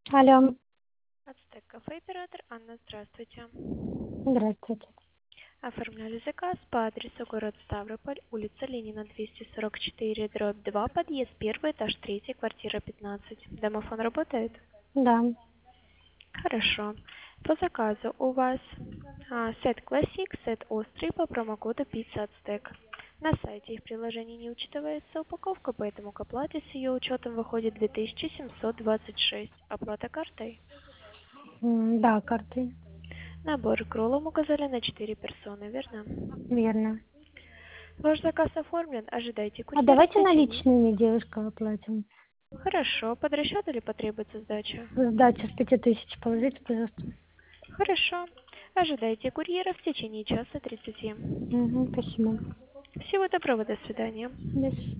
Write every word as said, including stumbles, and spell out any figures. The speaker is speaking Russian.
Алло, Ацтек кафе оператор Анна, здравствуйте. здравствуйте. Оформляли заказ по адресу город Ставрополь, улица Ленина, двести сорок четыре, дробь два, подъезд один, этаж три, квартира пятнадцать. Домофон работает? Да. Хорошо. По заказу у вас а, сет классик, сет острый по промокоду пицца Ацтек. На сайте и в приложении не учитывается упаковка, поэтому к оплате с ее учетом выходит две тысячи семьсот двадцать шесть. Оплата картой. М, Да, картой. Набор к роллам указали на четыре персоны, верно? Верно. Ваш заказ оформлен, ожидайте А курьера в давайте течение. наличными, девушка, оплатим. Хорошо, под расчет или потребуется сдача? Сдачу с пяти тысяч положите, пожалуйста. Хорошо, ожидайте курьера в течение часа тридцати. Угу, спасибо. Всего доброго, до свидания. До свидания.